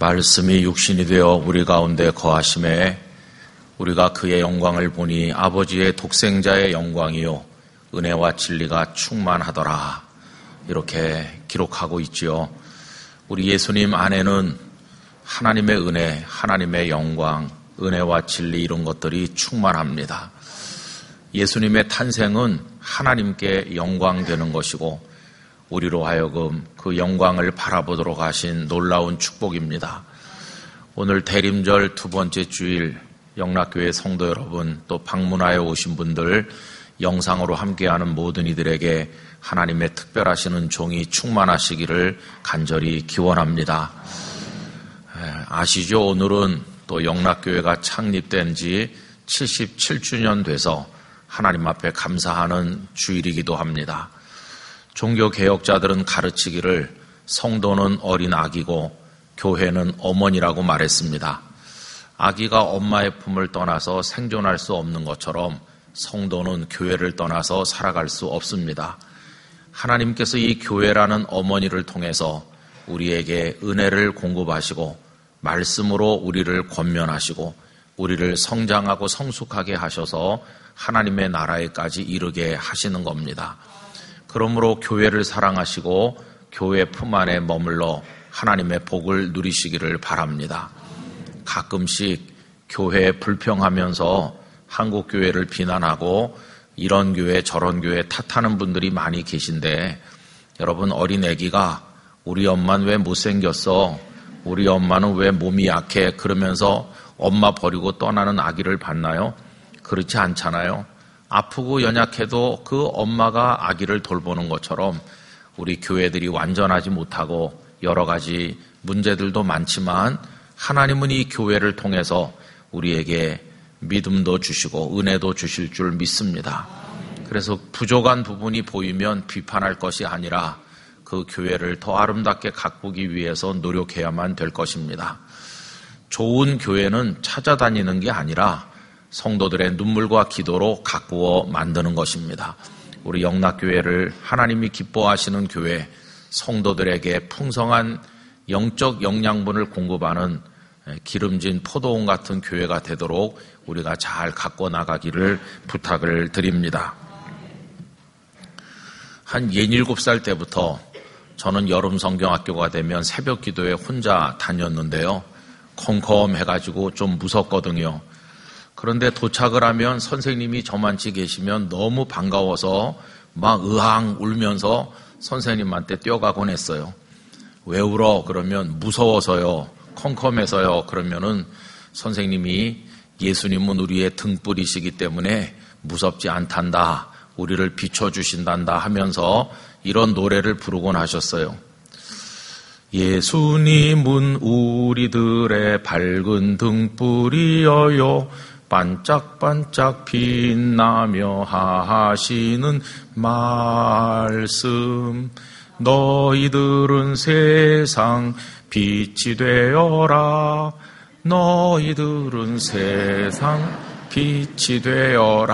말씀이 육신이 되어 우리 가운데 거하심에 우리가 그의 영광을 보니 아버지의 독생자의 영광이요 은혜와 진리가 충만하더라. 이렇게 기록하고 있지요. 우리 예수님 안에는 하나님의 은혜, 하나님의 영광, 은혜와 진리 이런 것들이 충만합니다. 예수님의 탄생은 하나님께 영광되는 것이고 우리로 하여금 그 영광을 바라보도록 하신 놀라운 축복입니다. 오늘 대림절 두 번째 주일 영락교회 성도 여러분, 또 방문하여 오신 분들, 영상으로 함께하는 모든 이들에게 하나님의 특별하시는 종이 충만하시기를 간절히 기원합니다. 아시죠? 오늘은 또 영락교회가 창립된 지 77주년 돼서 하나님 앞에 감사하는 주일이기도 합니다. 종교개혁자들은 가르치기를 성도는 어린 아기고 교회는 어머니라고 말했습니다. 아기가 엄마의 품을 떠나서 생존할 수 없는 것처럼 성도는 교회를 떠나서 살아갈 수 없습니다. 하나님께서 이 교회라는 어머니를 통해서 우리에게 은혜를 공급하시고 말씀으로 우리를 권면하시고 우리를 성장하고 성숙하게 하셔서 하나님의 나라에까지 이르게 하시는 겁니다. 그러므로 교회를 사랑하시고 교회 품 안에 머물러 하나님의 복을 누리시기를 바랍니다. 가끔씩 교회에 불평하면서 한국 교회를 비난하고 이런 교회 저런 교회 탓하는 분들이 많이 계신데, 여러분, 어린 아기가 우리 엄마는 왜 못생겼어? 우리 엄마는 왜 몸이 약해? 그러면서 엄마 버리고 떠나는 아기를 봤나요? 그렇지 않잖아요. 아프고 연약해도 그 엄마가 아기를 돌보는 것처럼 우리 교회들이 완전하지 못하고 여러 가지 문제들도 많지만 하나님은 이 교회를 통해서 우리에게 믿음도 주시고 은혜도 주실 줄 믿습니다. 그래서 부족한 부분이 보이면 비판할 것이 아니라 그 교회를 더 아름답게 가꾸기 위해서 노력해야만 될 것입니다. 좋은 교회는 찾아다니는 게 아니라 성도들의 눈물과 기도로 가꾸어 만드는 것입니다. 우리 영락교회를 하나님이 기뻐하시는 교회, 성도들에게 풍성한 영적 영양분을 공급하는 기름진 포도원 같은 교회가 되도록 우리가 잘 가꿔 나가기를 부탁을 드립니다. 한 67살 때부터 저는 여름 성경학교가 되면 새벽 기도에 혼자 다녔는데요. 컴컴해가지고 좀 무섭거든요. 그런데 도착을 하면 선생님이 저만치 계시면 너무 반가워서 막 으앙 울면서 선생님한테 뛰어가곤 했어요. 왜 울어? 그러면 무서워서요. 컴컴해서요. 그러면은 선생님이 예수님은 우리의 등불이시기 때문에 무섭지 않단다. 우리를 비춰주신단다 하면서 이런 노래를 부르곤 하셨어요. 예수님은 우리들의 밝은 등불이여요. 반짝반짝 빛나며 하시는 말씀. 너희들은 세상 빛이 되어라. 너희들은 세상 빛이 되어라.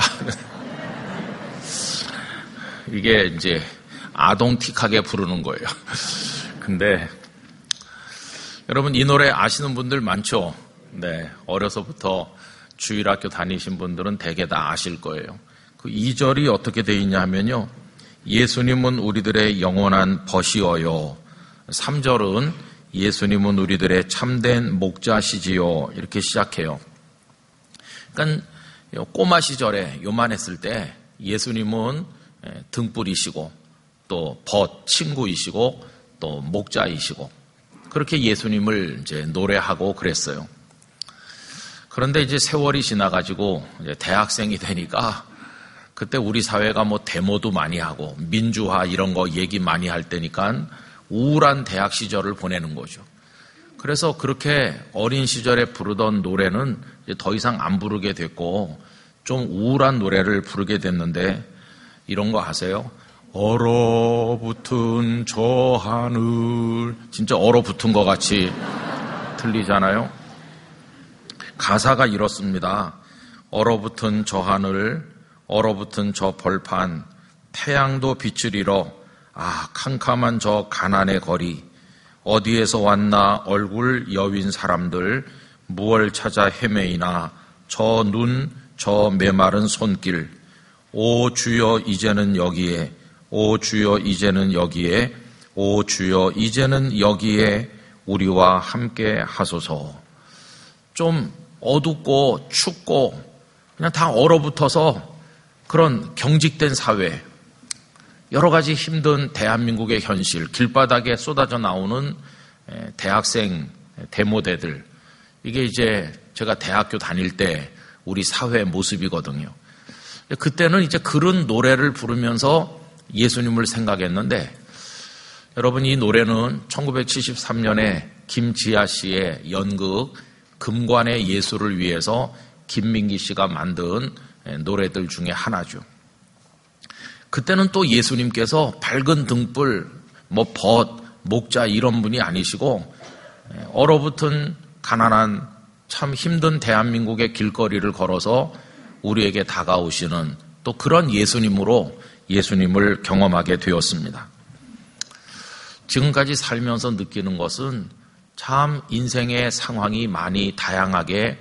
이게 이제 아동틱하게 부르는 거예요. 근데 여러분 이 노래 아시는 분들 많죠? 네, 어려서부터 주일학교 다니신 분들은 대개 다 아실 거예요. 그 2절이 어떻게 되어 있냐 하면요. 예수님은 우리들의 영원한 벗이어요. 3절은 예수님은 우리들의 참된 목자시지요. 이렇게 시작해요. 그러니까 꼬마 시절에 요만했을 때 예수님은 등불이시고 또 벗 친구이시고 또 목자이시고 그렇게 예수님을 이제 노래하고 그랬어요. 그런데 이제 세월이 지나가지고 이제 대학생이 되니까 그때 우리 사회가 뭐 데모도 많이 하고 민주화 이런 거 얘기 많이 할 때니까 우울한 대학 시절을 보내는 거죠. 그래서 그렇게 어린 시절에 부르던 노래는 이제 더 이상 안 부르게 됐고 좀 우울한 노래를 부르게 됐는데 이런 거 아세요? 얼어붙은 저 하늘. 진짜 얼어붙은 것 같이 들리잖아요. 가사가 이렇습니다. 얼어붙은 저 하늘, 얼어붙은 저 벌판, 태양도 빛을 잃어 아 캄캄한 저 가난의 거리, 어디에서 왔나 얼굴 여윈 사람들 무얼 찾아 헤매이나 저 눈 저 메마른 손길 오 주여 이제는 여기에 오 주여 이제는 여기에 오 주여 이제는 여기에 우리와 함께 하소서. 좀 어둡고 춥고 그냥 다 얼어붙어서 그런 경직된 사회, 여러 가지 힘든 대한민국의 현실, 길바닥에 쏟아져 나오는 대학생 데모대들, 이게 이제 제가 대학교 다닐 때 우리 사회의 모습이거든요. 그때는 이제 그런 노래를 부르면서 예수님을 생각했는데, 여러분 이 노래는 1973년에 김지아 씨의 연극 금관의 예수를 위해서 김민기 씨가 만든 노래들 중에 하나죠. 그때는 또 예수님께서 밝은 등불, 벗, 목자 이런 분이 아니시고 얼어붙은 가난한 참 힘든 대한민국의 길거리를 걸어서 우리에게 다가오시는 또 그런 예수님으로 예수님을 경험하게 되었습니다. 지금까지 살면서 느끼는 것은 참 인생의 상황이 많이 다양하게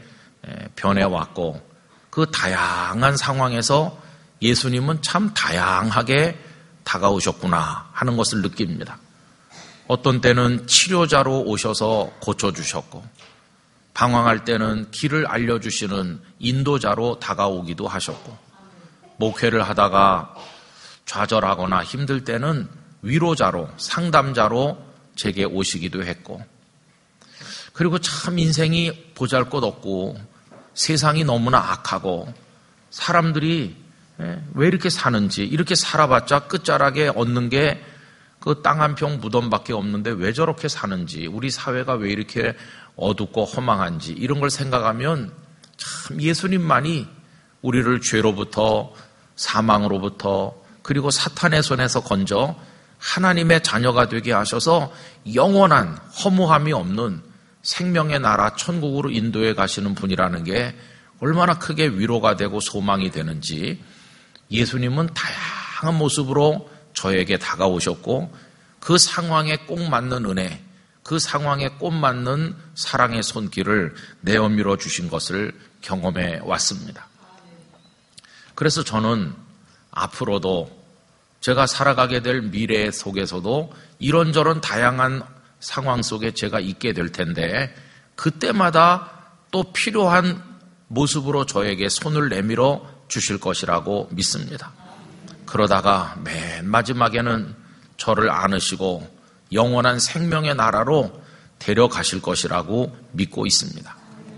변해왔고 그 다양한 상황에서 예수님은 참 다양하게 다가오셨구나 하는 것을 느낍니다. 어떤 때는 치료자로 오셔서 고쳐주셨고 방황할 때는 길을 알려주시는 인도자로 다가오기도 하셨고 목회를 하다가 좌절하거나 힘들 때는 위로자로 상담자로 제게 오시기도 했고 그리고 참 인생이 보잘것없고 세상이 너무나 악하고 사람들이 왜 이렇게 사는지 이렇게 살아봤자 끝자락에 얻는 게 그 땅 한 평 무덤밖에 없는데 왜 저렇게 사는지 우리 사회가 왜 이렇게 어둡고 허망한지 이런 걸 생각하면 참 예수님만이 우리를 죄로부터 사망으로부터 그리고 사탄의 손에서 건져 하나님의 자녀가 되게 하셔서 영원한 허무함이 없는 생명의 나라 천국으로 인도해 가시는 분이라는 게 얼마나 크게 위로가 되고 소망이 되는지 예수님은 다양한 모습으로 저에게 다가오셨고 그 상황에 꼭 맞는 은혜, 그 상황에 꼭 맞는 사랑의 손길을 내어밀어 주신 것을 경험해 왔습니다. 그래서 저는 앞으로도 제가 살아가게 될 미래 속에서도 이런저런 다양한 상황 속에 제가 있게 될 텐데 그때마다 또 필요한 모습으로 저에게 손을 내밀어 주실 것이라고 믿습니다. 그러다가 맨 마지막에는 저를 안으시고 영원한 생명의 나라로 데려가실 것이라고 믿고 있습니다.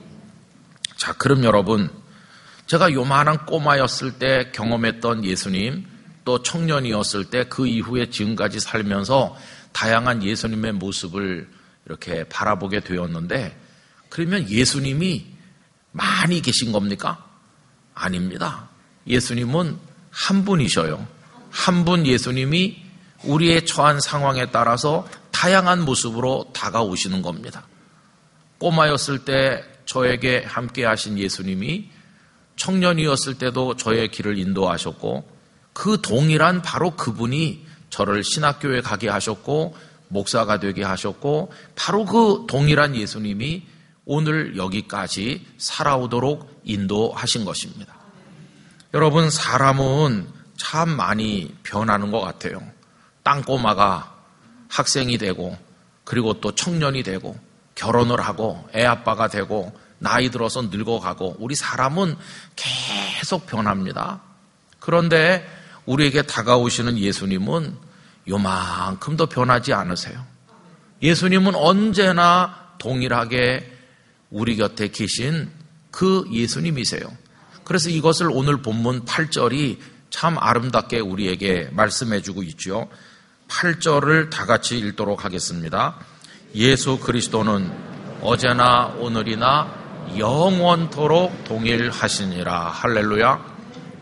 자, 그럼 여러분, 제가 요만한 꼬마였을 때 경험했던 예수님, 또 청년이었을 때 그 이후에 지금까지 살면서 다양한 예수님의 모습을 이렇게 바라보게 되었는데 그러면 예수님이 많이 계신 겁니까? 아닙니다. 예수님은 한 분이셔요. 한 분 예수님이 우리의 처한 상황에 따라서 다양한 모습으로 다가오시는 겁니다. 꼬마였을 때 저에게 함께 하신 예수님이 청년이었을 때도 저의 길을 인도하셨고 그 동일한 바로 그분이 저를 신학교에 가게 하셨고 목사가 되게 하셨고 바로 그 동일한 예수님이 오늘 여기까지 살아오도록 인도하신 것입니다. 여러분, 사람은 참 많이 변하는 것 같아요. 땅꼬마가 학생이 되고 그리고 또 청년이 되고 결혼을 하고 애 아빠가 되고 나이 들어서 늙어가고 우리 사람은 계속 변합니다. 그런데 우리에게 다가오시는 예수님은 요만큼도 변하지 않으세요. 예수님은 언제나 동일하게 우리 곁에 계신 그 예수님이세요. 그래서 이것을 오늘 본문 8절이 참 아름답게 우리에게 말씀해주고 있죠. 8절을 다 같이 읽도록 하겠습니다. 예수 그리스도는 어제나 오늘이나 영원토록 동일하시니라. 할렐루야.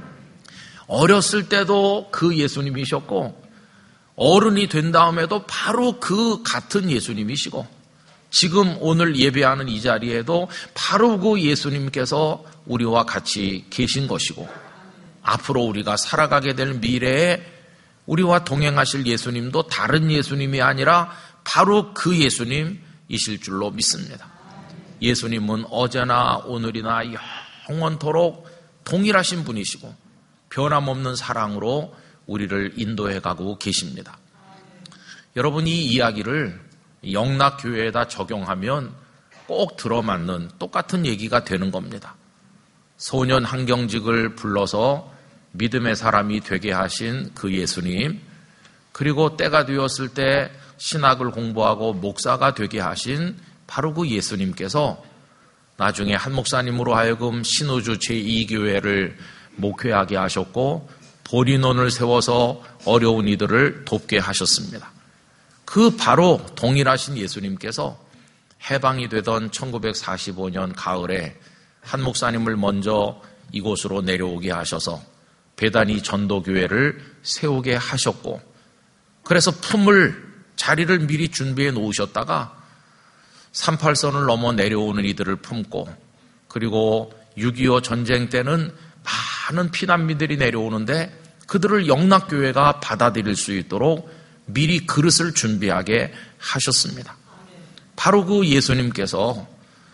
어렸을 때도 그 예수님이셨고 어른이 된 다음에도 바로 그 같은 예수님이시고 지금 오늘 예배하는 이 자리에도 바로 그 예수님께서 우리와 같이 계신 것이고 앞으로 우리가 살아가게 될 미래에 우리와 동행하실 예수님도 다른 예수님이 아니라 바로 그 예수님이실 줄로 믿습니다. 예수님은 어제나 오늘이나 영원토록 동일하신 분이시고 변함없는 사랑으로 우리를 인도해 가고 계십니다. 여러분, 이 이야기를 영락교회에다 적용하면 꼭 들어맞는 똑같은 얘기가 되는 겁니다. 소년 한경직을 불러서 믿음의 사람이 되게 하신 그 예수님, 그리고 때가 되었을 때 신학을 공부하고 목사가 되게 하신 바로 그 예수님께서 나중에 한 목사님으로 하여금 신우주 제2교회를 목회하게 하셨고 보리논을 세워서 어려운 이들을 돕게 하셨습니다. 그 바로 동일하신 예수님께서 해방이 되던 1945년 가을에 한 목사님을 먼저 이곳으로 내려오게 하셔서 베다니 전도교회를 세우게 하셨고, 그래서 자리를 미리 준비해 놓으셨다가 38선을 넘어 내려오는 이들을 품고, 그리고 6.25 전쟁 때는 많은 피난민들이 내려오는데 그들을 영락교회가 받아들일 수 있도록 미리 그릇을 준비하게 하셨습니다. 바로 그 예수님께서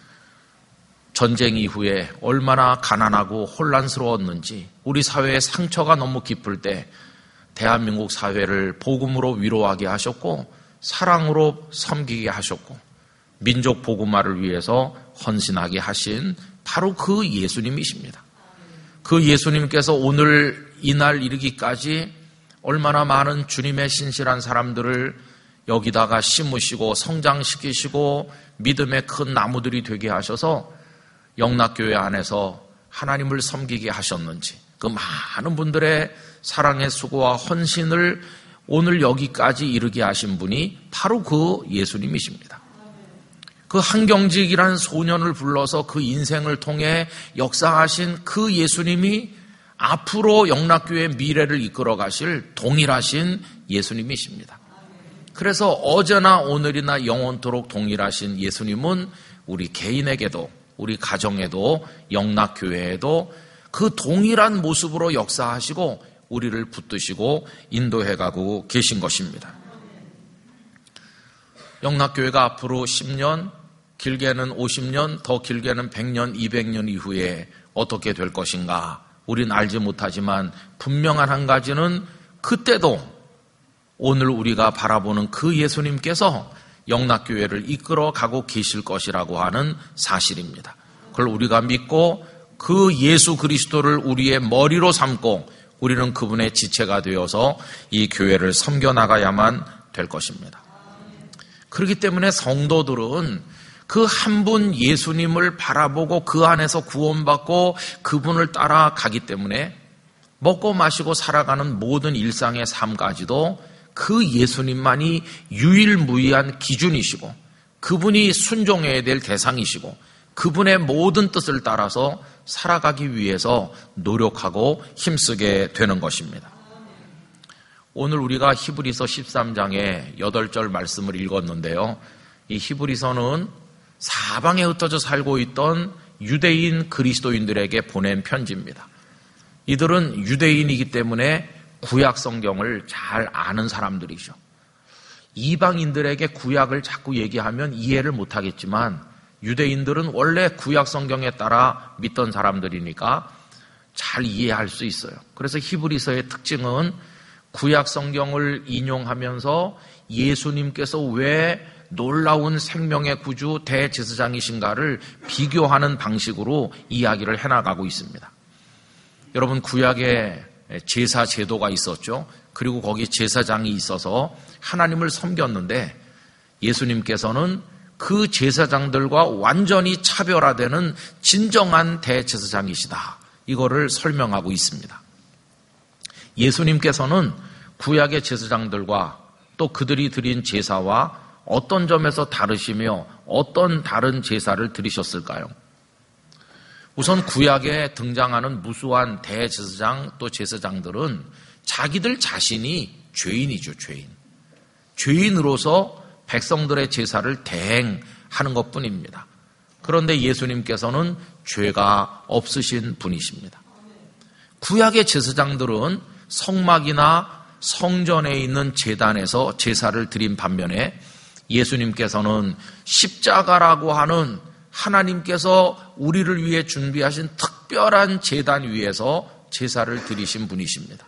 전쟁 이후에 얼마나 가난하고 혼란스러웠는지, 우리 사회의 상처가 너무 깊을 때 대한민국 사회를 복음으로 위로하게 하셨고 사랑으로 섬기게 하셨고 민족 복음화를 위해서 헌신하게 하신 바로 그 예수님이십니다. 그 예수님께서 오늘 이날 이르기까지 얼마나 많은 주님의 신실한 사람들을 여기다가 심으시고 성장시키시고 믿음의 큰 나무들이 되게 하셔서 영락교회 안에서 하나님을 섬기게 하셨는지, 그 많은 분들의 사랑의 수고와 헌신을 오늘 여기까지 이르게 하신 분이 바로 그 예수님이십니다. 그 한경직이라는 소년을 불러서 그 인생을 통해 역사하신 그 예수님이 앞으로 영락교회의 미래를 이끌어 가실 동일하신 예수님이십니다. 그래서 어제나 오늘이나 영원토록 동일하신 예수님은 우리 개인에게도 우리 가정에도 영락교회에도 그 동일한 모습으로 역사하시고 우리를 붙드시고 인도해가고 계신 것입니다. 영락교회가 앞으로 10년, 길게는 50년, 더 길게는 100년, 200년 이후에 어떻게 될 것인가 우린 알지 못하지만 분명한 한 가지는 그때도 오늘 우리가 바라보는 그 예수님께서 영락교회를 이끌어가고 계실 것이라고 하는 사실입니다. 그걸 우리가 믿고 그 예수 그리스도를 우리의 머리로 삼고 우리는 그분의 지체가 되어서 이 교회를 섬겨나가야만 될 것입니다. 그렇기 때문에 성도들은 그 한 분 예수님을 바라보고 그 안에서 구원받고 그분을 따라가기 때문에 먹고 마시고 살아가는 모든 일상의 삶까지도 그 예수님만이 유일무이한 기준이시고 그분이 순종해야 될 대상이시고 그분의 모든 뜻을 따라서 살아가기 위해서 노력하고 힘쓰게 되는 것입니다. 오늘 우리가 히브리서 13장의 8절 말씀을 읽었는데요. 이 히브리서는 사방에 흩어져 살고 있던 유대인 그리스도인들에게 보낸 편지입니다. 이들은 유대인이기 때문에 구약 성경을 잘 아는 사람들이죠. 이방인들에게 구약을 자꾸 얘기하면 이해를 못하겠지만 유대인들은 원래 구약 성경에 따라 믿던 사람들이니까 잘 이해할 수 있어요. 그래서 히브리서의 특징은 구약 성경을 인용하면서 예수님께서 왜 놀라운 생명의 구주 대제사장이신가를 비교하는 방식으로 이야기를 해나가고 있습니다. 여러분, 구약에 제사 제도가 있었죠. 그리고 거기 제사장이 있어서 하나님을 섬겼는데 예수님께서는 그 제사장들과 완전히 차별화되는 진정한 대제사장이시다. 이거를 설명하고 있습니다. 예수님께서는 구약의 제사장들과 또 그들이 드린 제사와 어떤 점에서 다르시며 어떤 다른 제사를 드리셨을까요? 우선 구약에 등장하는 무수한 대제사장 또 제사장들은 자기들 자신이 죄인이죠, 죄인. 죄인으로서 백성들의 제사를 대행하는 것뿐입니다. 그런데 예수님께서는 죄가 없으신 분이십니다. 구약의 제사장들은 성막이나 성전에 있는 제단에서 제사를 드린 반면에 예수님께서는 십자가라고 하는 하나님께서 우리를 위해 준비하신 특별한 제단 위에서 제사를 드리신 분이십니다.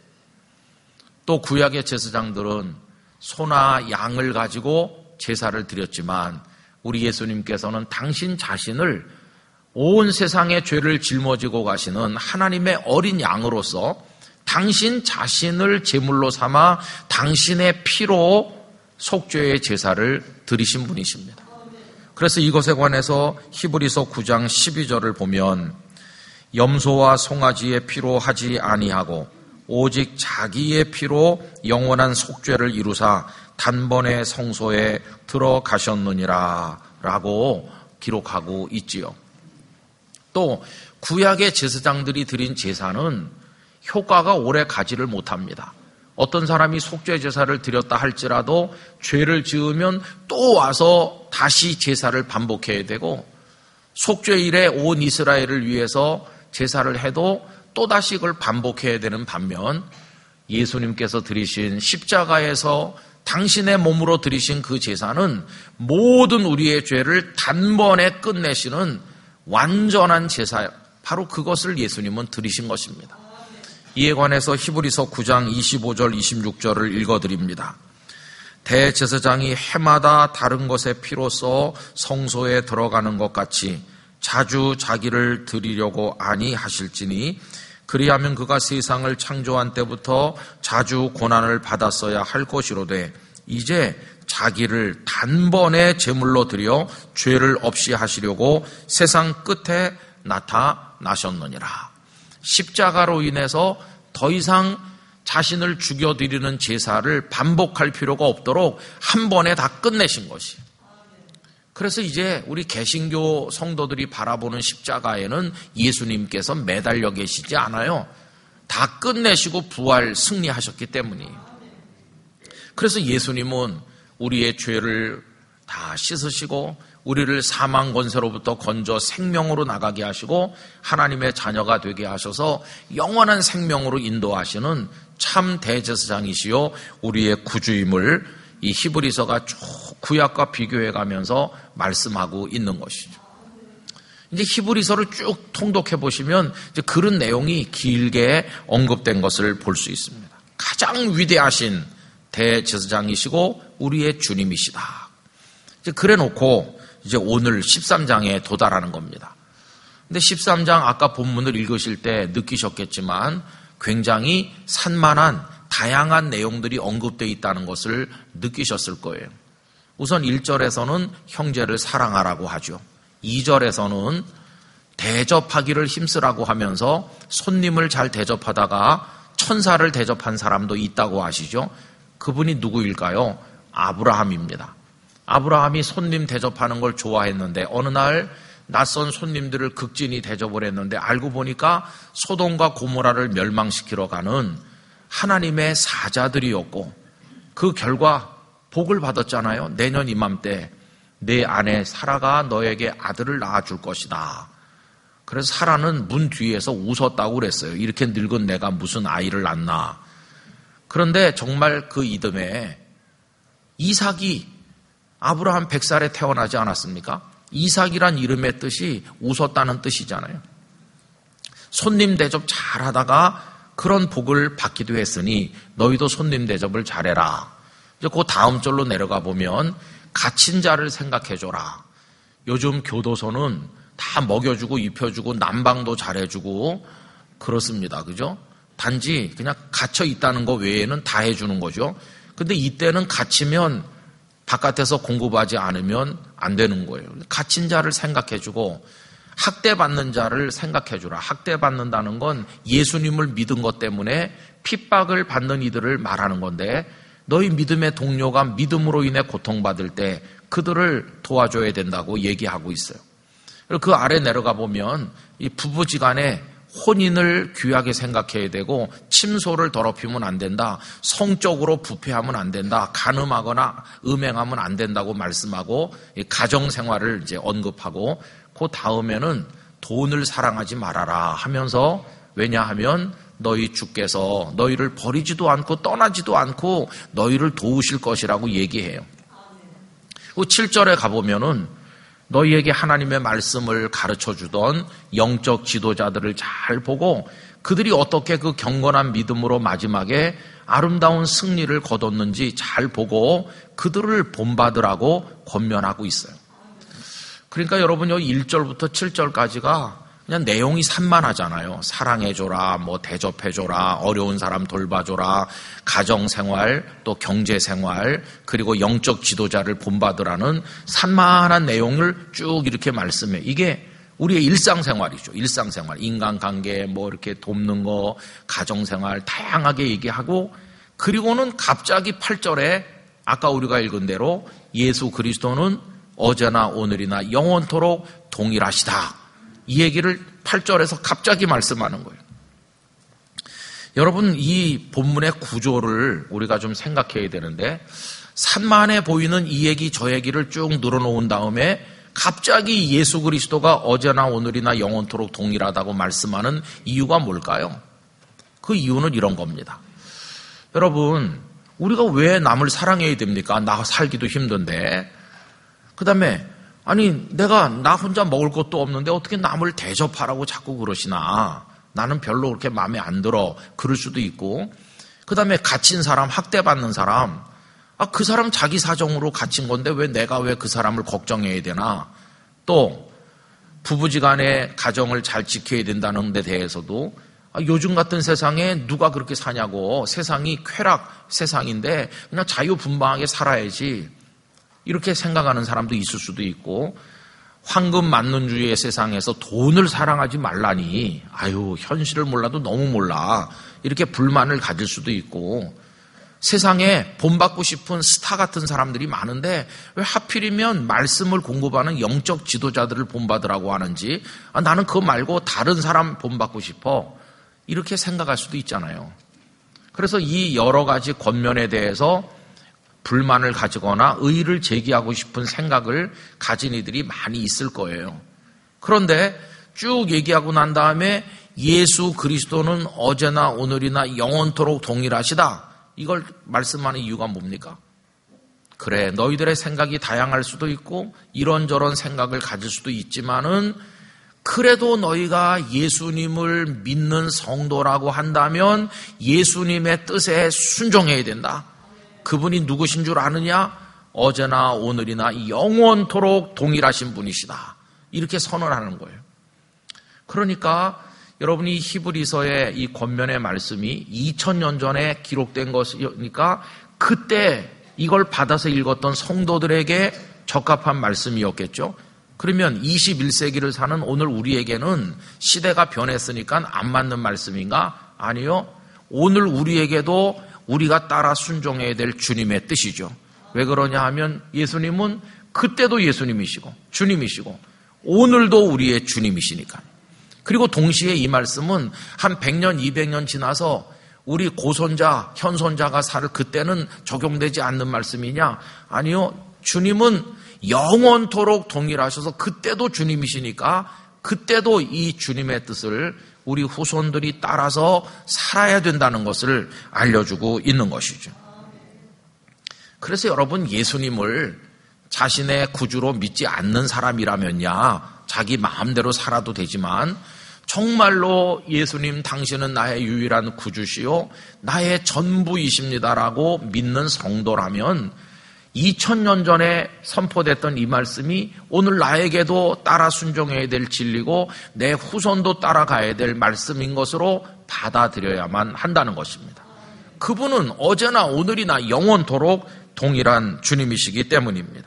또 구약의 제사장들은 소나 양을 가지고 제사를 드렸지만 우리 예수님께서는 당신 자신을 온 세상의 죄를 짊어지고 가시는 하나님의 어린 양으로서 당신 자신을 제물로 삼아 당신의 피로 속죄의 제사를 드리신 분이십니다. 그래서 이것에 관해서 히브리서 9장 12절을 보면 염소와 송아지의 피로 하지 아니하고 오직 자기의 피로 영원한 속죄를 이루사 단번에 성소에 들어가셨느니라 라고 기록하고 있지요. 또 구약의 제사장들이 드린 제사는 효과가 오래 가지를 못합니다. 어떤 사람이 속죄 제사를 드렸다 할지라도 죄를 지으면 또 와서 다시 제사를 반복해야 되고 속죄일에 온 이스라엘을 위해서 제사를 해도 또다시 그걸 반복해야 되는 반면 예수님께서 드리신 십자가에서 당신의 몸으로 드리신 그 제사는 모든 우리의 죄를 단번에 끝내시는 완전한 제사, 바로 그것을 예수님은 드리신 것입니다. 이에 관해서 히브리서 9장 25절 26절을 읽어드립니다. 대제사장이 해마다 다른 것의 피로써 성소에 들어가는 것 같이 자주 자기를 드리려고 아니하실지니 그리하면 그가 세상을 창조한 때부터 자주 고난을 받았어야 할 것이로되 이제 자기를 단번에 제물로 드려 죄를 없이 하시려고 세상 끝에 나타나셨느니라. 십자가로 인해서 더 이상 자신을 죽여드리는 제사를 반복할 필요가 없도록 한 번에 다 끝내신 것이. 그래서 이제 우리 개신교 성도들이 바라보는 십자가에는 예수님께서 매달려 계시지 않아요. 다 끝내시고 부활 승리하셨기 때문이에요. 그래서 예수님은 우리의 죄를 다 씻으시고 우리를 사망 권세로부터 건져 생명으로 나가게 하시고 하나님의 자녀가 되게 하셔서 영원한 생명으로 인도하시는 참 대제사장이시요 우리의 구주임을 이 히브리서가 쭉 구약과 비교해 가면서 말씀하고 있는 것이죠. 이제 히브리서를 쭉 통독해 보시면 이제 그런 내용이 길게 언급된 것을 볼 수 있습니다. 가장 위대하신 대제사장이시고 우리의 주님이시다. 이제 그래 놓고 이제 오늘 13장에 도달하는 겁니다. 근데 13장 아까 본문을 읽으실 때 느끼셨겠지만 굉장히 산만한 다양한 내용들이 언급되어 있다는 것을 느끼셨을 거예요. 우선 1절에서는 형제를 사랑하라고 하죠. 2절에서는 대접하기를 힘쓰라고 하면서 손님을 잘 대접하다가 천사를 대접한 사람도 있다고 아시죠? 그분이 누구일까요? 아브라함입니다. 아브라함이 손님 대접하는 걸 좋아했는데 어느 날 낯선 손님들을 극진히 대접을 했는데 알고 보니까 소돔과 고모라를 멸망시키러 가는 하나님의 사자들이었고 그 결과 복을 받았잖아요. 내년 이맘때 내 아내 사라가 너에게 아들을 낳아줄 것이다. 그래서 사라는 문 뒤에서 웃었다고 그랬어요. 이렇게 늙은 내가 무슨 아이를 낳나. 그런데 정말 그 이듬해 이삭이 아브라함 100살에 태어나지 않았습니까? 이삭이란 이름의 뜻이 웃었다는 뜻이잖아요. 손님 대접 잘하다가 그런 복을 받기도 했으니 너희도 손님 대접을 잘해라. 이제 그 다음 절로 내려가 보면 갇힌 자를 생각해줘라. 요즘 교도소는 다 먹여주고 입혀주고 난방도 잘해주고 그렇습니다. 그죠? 단지 그냥 갇혀 있다는 거 외에는 다 해주는 거죠. 근데 이때는 갇히면 바깥에서 공급하지 않으면 안 되는 거예요. 갇힌 자를 생각해주고 학대받는 자를 생각해주라. 학대받는다는 건 예수님을 믿은 것 때문에 핍박을 받는 이들을 말하는 건데 너희 믿음의 동료가 믿음으로 인해 고통받을 때 그들을 도와줘야 된다고 얘기하고 있어요. 그리고 그 아래 내려가 보면 이 부부지간에 혼인을 귀하게 생각해야 되고 침소를 더럽히면 안 된다. 성적으로 부패하면 안 된다. 간음하거나 음행하면 안 된다고 말씀하고 가정생활을 이제 언급하고 그 다음에는 돈을 사랑하지 말아라 하면서 왜냐하면 너희 주께서 너희를 버리지도 않고 떠나지도 않고 너희를 도우실 것이라고 얘기해요. 그 7절에 가보면은 너희에게 하나님의 말씀을 가르쳐 주던 영적 지도자들을 잘 보고 그들이 어떻게 그 경건한 믿음으로 마지막에 아름다운 승리를 거뒀는지 잘 보고 그들을 본받으라고 권면하고 있어요. 그러니까 여러분 여기 1절부터 7절까지가 그냥 내용이 산만하잖아요. 사랑해줘라, 대접해줘라, 어려운 사람 돌봐줘라, 가정생활, 또 경제생활, 그리고 영적 지도자를 본받으라는 산만한 내용을 쭉 이렇게 말씀해. 이게 우리의 일상생활이죠. 일상생활, 인간관계, 이렇게 돕는 거, 가정생활 다양하게 얘기하고, 그리고는 갑자기 8절에 아까 우리가 읽은 대로 예수 그리스도는 어제나 오늘이나 영원토록 동일하시다. 이 얘기를 8절에서 갑자기 말씀하는 거예요. 여러분, 이 본문의 구조를 우리가 좀 생각해야 되는데, 산만해 보이는 이 얘기 저 얘기를 쭉 늘어놓은 다음에 갑자기 예수 그리스도가 어제나 오늘이나 영원토록 동일하다고 말씀하는 이유가 뭘까요? 그 이유는 이런 겁니다. 여러분, 우리가 왜 남을 사랑해야 됩니까? 나 살기도 힘든데. 그 다음에 아니 내가 나 혼자 먹을 것도 없는데 어떻게 남을 대접하라고 자꾸 그러시나. 나는 별로 그렇게 마음에 안 들어. 그럴 수도 있고. 그 다음에 갇힌 사람, 학대받는 사람. 그 사람 자기 사정으로 갇힌 건데 왜 내가 왜 그 사람을 걱정해야 되나. 또 부부지간에 가정을 잘 지켜야 된다는 데 대해서도 요즘 같은 세상에 누가 그렇게 사냐고. 세상이 쾌락 세상인데 그냥 자유분방하게 살아야지. 이렇게 생각하는 사람도 있을 수도 있고, 황금 만능주의의 세상에서 돈을 사랑하지 말라니, 현실을 몰라도 너무 몰라. 이렇게 불만을 가질 수도 있고, 세상에 본받고 싶은 스타 같은 사람들이 많은데 왜 하필이면 말씀을 공급하는 영적 지도자들을 본받으라고 하는지, 나는 그거 말고 다른 사람 본받고 싶어. 이렇게 생각할 수도 있잖아요. 그래서 이 여러 가지 권면에 대해서 불만을 가지거나 의의를 제기하고 싶은 생각을 가진 이들이 많이 있을 거예요. 그런데 쭉 얘기하고 난 다음에 예수 그리스도는 어제나 오늘이나 영원토록 동일하시다. 이걸 말씀하는 이유가 뭡니까? 그래, 너희들의 생각이 다양할 수도 있고 이런저런 생각을 가질 수도 있지만은 그래도 너희가 예수님을 믿는 성도라고 한다면 예수님의 뜻에 순종해야 된다. 그분이 누구신 줄 아느냐? 어제나 오늘이나 영원토록 동일하신 분이시다. 이렇게 선언하는 거예요. 그러니까 여러분이 히브리서의 이 권면의 말씀이 2000년 전에 기록된 것이니까 그때 이걸 받아서 읽었던 성도들에게 적합한 말씀이었겠죠. 그러면 21세기를 사는 오늘 우리에게는 시대가 변했으니까 안 맞는 말씀인가? 아니요. 오늘 우리에게도 우리가 따라 순종해야 될 주님의 뜻이죠. 왜 그러냐 하면 예수님은 그때도 예수님이시고 주님이시고 오늘도 우리의 주님이시니까. 그리고 동시에 이 말씀은 한 100년, 200년 지나서 우리 고손자, 현손자가 살 그때는 적용되지 않는 말씀이냐? 아니요. 주님은 영원토록 동일하셔서 그때도 주님이시니까 그때도 이 주님의 뜻을 우리 후손들이 따라서 살아야 된다는 것을 알려주고 있는 것이죠. 그래서 여러분, 예수님을 자신의 구주로 믿지 않는 사람이라면야 자기 마음대로 살아도 되지만 정말로 예수님 당신은 나의 유일한 구주시요 나의 전부이십니다라고 믿는 성도라면 2000년 전에 선포됐던 이 말씀이 오늘 나에게도 따라 순종해야 될 진리고 내 후손도 따라가야 될 말씀인 것으로 받아들여야만 한다는 것입니다. 그분은 어제나 오늘이나 영원토록 동일한 주님이시기 때문입니다.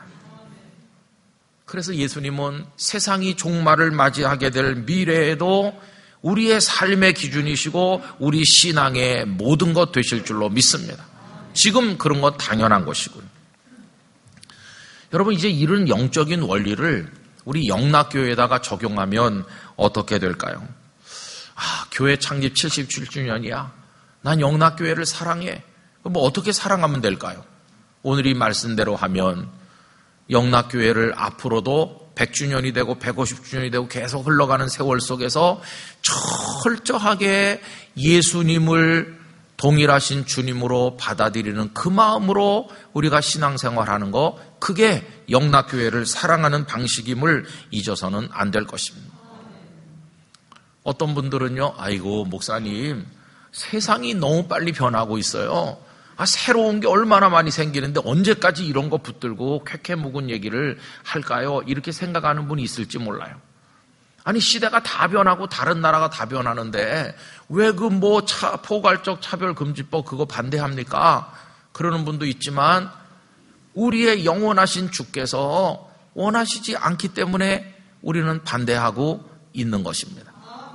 그래서 예수님은 세상이 종말을 맞이하게 될 미래에도 우리의 삶의 기준이시고 우리 신앙의 모든 것 되실 줄로 믿습니다. 지금 그런 건 당연한 것이고요. 여러분, 이제 이런 영적인 원리를 우리 영락교회에다가 적용하면 어떻게 될까요? 교회 창립 77주년이야. 난 영락교회를 사랑해. 어떻게 사랑하면 될까요? 오늘 이 말씀대로 하면 영락교회를 앞으로도 100주년이 되고 150주년이 되고 계속 흘러가는 세월 속에서 철저하게 예수님을 동일하신 주님으로 받아들이는 그 마음으로 우리가 신앙생활하는 거, 그게 영락교회를 사랑하는 방식임을 잊어서는 안 될 것입니다. 어떤 분들은요, 아이고 목사님 세상이 너무 빨리 변하고 있어요. 새로운 게 얼마나 많이 생기는데 언제까지 이런 거 붙들고 쾌쾌 묵은 얘기를 할까요? 이렇게 생각하는 분이 있을지 몰라요. 아니 시대가 다 변하고 다른 나라가 다 변하는데 왜 그 포괄적 차별금지법 그거 반대합니까? 그러는 분도 있지만 우리의 영원하신 주께서 원하시지 않기 때문에 우리는 반대하고 있는 것입니다.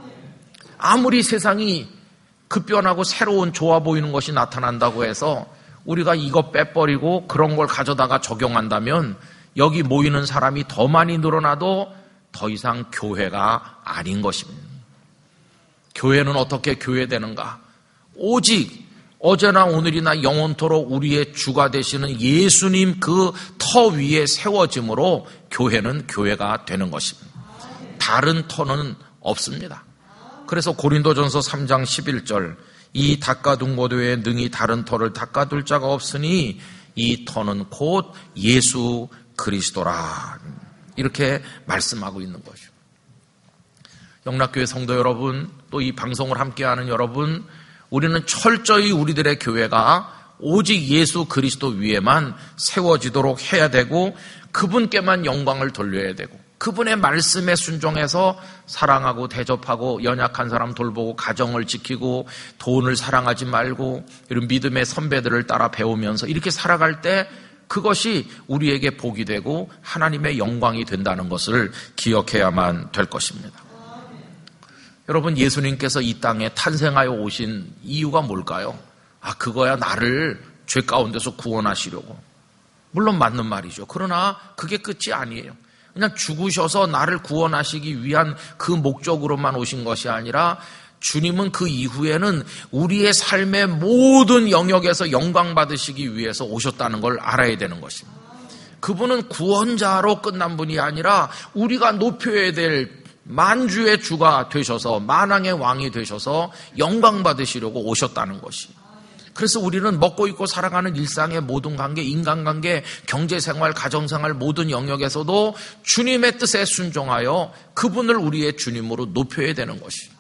아무리 세상이 급변하고 새로운 좋아 보이는 것이 나타난다고 해서 우리가 이거 빼버리고 그런 걸 가져다가 적용한다면 여기 모이는 사람이 더 많이 늘어나도 더 이상 교회가 아닌 것입니다. 교회는 어떻게 교회되는가? 오직 어제나 오늘이나 영원토록 우리의 주가 되시는 예수님 그 터 위에 세워짐으로 교회는 교회가 되는 것입니다. 다른 터는 없습니다. 그래서 고린도전서 3장 11절, 이 닦아둔 곳 외에 능히 다른 터를 닦아둘 자가 없으니 이 터는 곧 예수 그리스도라, 이렇게 말씀하고 있는 것이죠. 영락교회 성도 여러분, 또 이 방송을 함께하는 여러분, 우리는 철저히 우리들의 교회가 오직 예수 그리스도 위에만 세워지도록 해야 되고 그분께만 영광을 돌려야 되고 그분의 말씀에 순종해서 사랑하고 대접하고 연약한 사람 돌보고 가정을 지키고 돈을 사랑하지 말고 이런 믿음의 선배들을 따라 배우면서 이렇게 살아갈 때 그것이 우리에게 복이 되고 하나님의 영광이 된다는 것을 기억해야만 될 것입니다. 여러분, 예수님께서 이 땅에 탄생하여 오신 이유가 뭘까요? 그거야 나를 죄 가운데서 구원하시려고. 물론 맞는 말이죠. 그러나 그게 끝이 아니에요. 그냥 죽으셔서 나를 구원하시기 위한 그 목적으로만 오신 것이 아니라 주님은 그 이후에는 우리의 삶의 모든 영역에서 영광 받으시기 위해서 오셨다는 걸 알아야 되는 것입니다. 그분은 구원자로 끝난 분이 아니라 우리가 높여야 될 만주의 주가 되셔서 만왕의 왕이 되셔서 영광 받으시려고 오셨다는 것이. 그래서 우리는 먹고 입고 살아가는 일상의 모든 관계, 인간관계, 경제생활, 가정생활 모든 영역에서도 주님의 뜻에 순종하여 그분을 우리의 주님으로 높여야 되는 것이.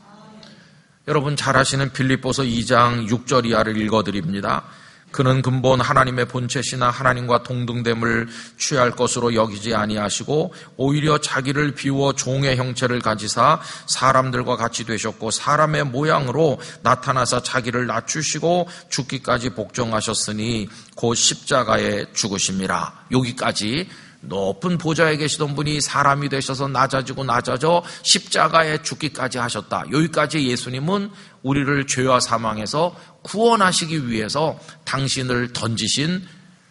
여러분 잘 아시는 빌립보서 2장 6절 이하를 읽어드립니다. 그는 근본 하나님의 본체시나 하나님과 동등됨을 취할 것으로 여기지 아니하시고 오히려 자기를 비워 종의 형체를 가지사 사람들과 같이 되셨고 사람의 모양으로 나타나사 자기를 낮추시고 죽기까지 복종하셨으니 곧 십자가에 죽으심이라. 여기까지 높은 보좌에 계시던 분이 사람이 되셔서 낮아지고 낮아져 십자가에 죽기까지 하셨다. 여기까지 예수님은 우리를 죄와 사망에서 구원하시기 위해서 당신을 던지신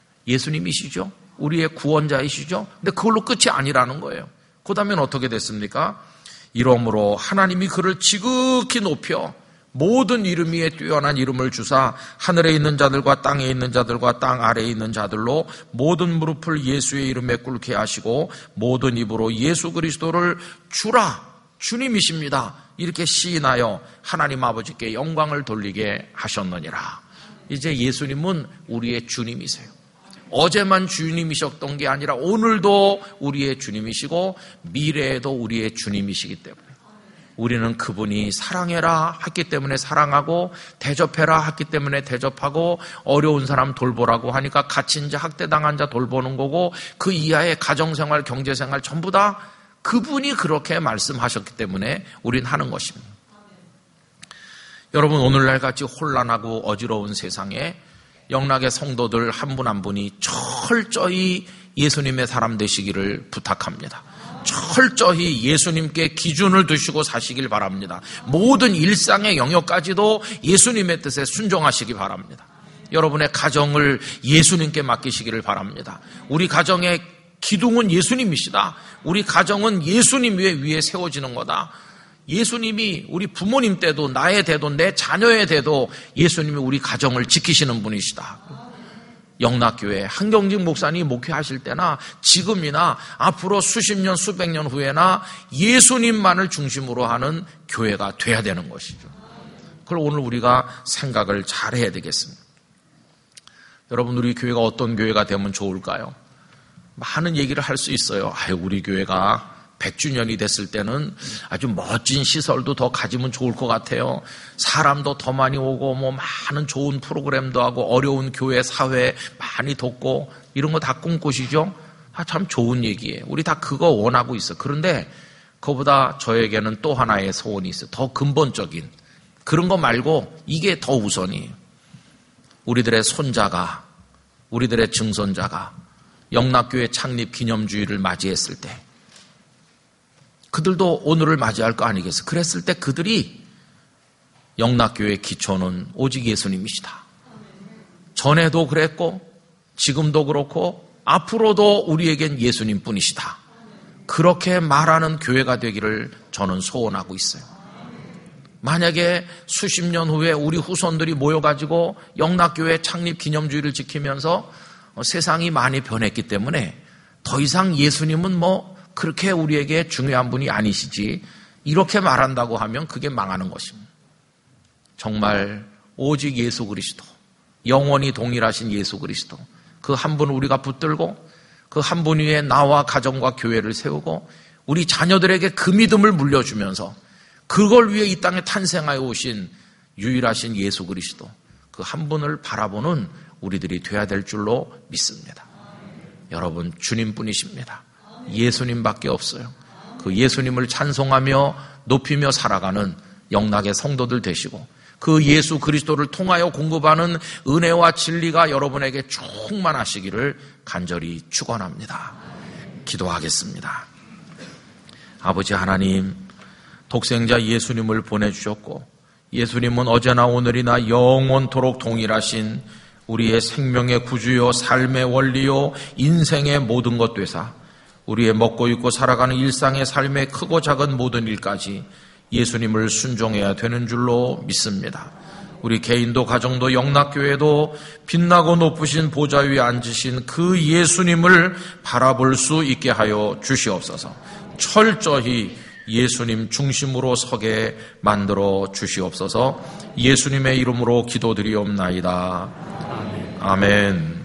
예수님이시죠. 우리의 구원자이시죠. 근데 그걸로 끝이 아니라는 거예요. 그 다음엔 어떻게 됐습니까? 이러므로 하나님이 그를 지극히 높여 모든 이름 위에 뛰어난 이름을 주사 하늘에 있는 자들과 땅에 있는 자들과 땅 아래에 있는 자들로 모든 무릎을 예수의 이름에 꿇게 하시고 모든 입으로 예수 그리스도를 주라, 주님이십니다, 이렇게 시인하여 하나님 아버지께 영광을 돌리게 하셨느니라. 이제 예수님은 우리의 주님이세요. 어제만 주님이셨던 게 아니라 오늘도 우리의 주님이시고 미래에도 우리의 주님이시기 때문에 우리는 그분이 사랑해라 했기 때문에 사랑하고 대접해라 했기 때문에 대접하고 어려운 사람 돌보라고 하니까 갇힌 자, 학대당한 자 돌보는 거고 그 이하의 가정생활, 경제생활 전부 다 그분이 그렇게 말씀하셨기 때문에 우린 하는 것입니다. 여러분, 오늘날 같이 혼란하고 어지러운 세상에 영락의 성도들 한 분 한 분이 철저히 예수님의 사람 되시기를 부탁합니다. 철저히 예수님께 기준을 두시고 사시길 바랍니다. 모든 일상의 영역까지도 예수님의 뜻에 순종하시기 바랍니다. 여러분의 가정을 예수님께 맡기시기를 바랍니다. 우리 가정의 기둥은 예수님이시다. 우리 가정은 예수님 위에 세워지는 거다. 예수님이 우리 부모님 때도 나의 때도 내 자녀의 때도 예수님이 우리 가정을 지키시는 분이시다. 영락교회 한경직 목사님이 목회하실 때나 지금이나 앞으로 수십 년 수백 년 후에나 예수님만을 중심으로 하는 교회가 돼야 되는 것이죠. 그걸 오늘 우리가 생각을 잘 해야 되겠습니다. 여러분, 우리 교회가 어떤 교회가 되면 좋을까요? 많은 얘기를 할 수 있어요. 우리 교회가 100주년이 됐을 때는 아주 멋진 시설도 더 가지면 좋을 것 같아요. 사람도 더 많이 오고 많은 좋은 프로그램도 하고 어려운 교회 사회 많이 돕고 이런 거 다 꿈꾸시죠? 참 좋은 얘기예요. 우리 다 그거 원하고 있어. 그런데 그거보다 저에게는 또 하나의 소원이 있어요. 더 근본적인 그런 거 말고 이게 더 우선이에요. 우리들의 손자가, 우리들의 증손자가 영락교회 창립 기념주일을 맞이했을 때 그들도 오늘을 맞이할 거 아니겠어요? 그랬을 때 그들이 영락교회의 기초는 오직 예수님이시다. 전에도 그랬고 지금도 그렇고 앞으로도 우리에겐 예수님뿐이시다. 그렇게 말하는 교회가 되기를 저는 소원하고 있어요. 만약에 수십 년 후에 우리 후손들이 모여가지고 영락교회 창립 기념주의를 지키면서 세상이 많이 변했기 때문에 더 이상 예수님은 그렇게 우리에게 중요한 분이 아니시지 이렇게 말한다고 하면 그게 망하는 것입니다. 정말 오직 예수 그리스도, 영원히 동일하신 예수 그리스도, 그 한 분 우리가 붙들고 그 한 분 위에 나와 가정과 교회를 세우고 우리 자녀들에게 그 믿음을 물려주면서 그걸 위해 이 땅에 탄생하여 오신 유일하신 예수 그리스도, 그 한 분을 바라보는 우리들이 돼야 될 줄로 믿습니다. 여러분, 주님뿐이십니다. 예수님밖에 없어요. 그 예수님을 찬송하며 높이며 살아가는 영락의 성도들 되시고 그 예수 그리스도를 통하여 공급하는 은혜와 진리가 여러분에게 충만하시기를 간절히 축원합니다. 기도하겠습니다. 아버지 하나님, 독생자 예수님을 보내주셨고 예수님은 어제나 오늘이나 영원토록 동일하신 우리의 생명의 구주요, 삶의 원리요, 인생의 모든 것 되사 우리의 먹고 입고 살아가는 일상의 삶의 크고 작은 모든 일까지 예수님을 순종해야 되는 줄로 믿습니다. 우리 개인도 가정도 영락교회도 빛나고 높으신 보좌 위에 앉으신 그 예수님을 바라볼 수 있게 하여 주시옵소서. 철저히 예수님 중심으로 서게 만들어 주시옵소서. 예수님의 이름으로 기도드리옵나이다. 아멘.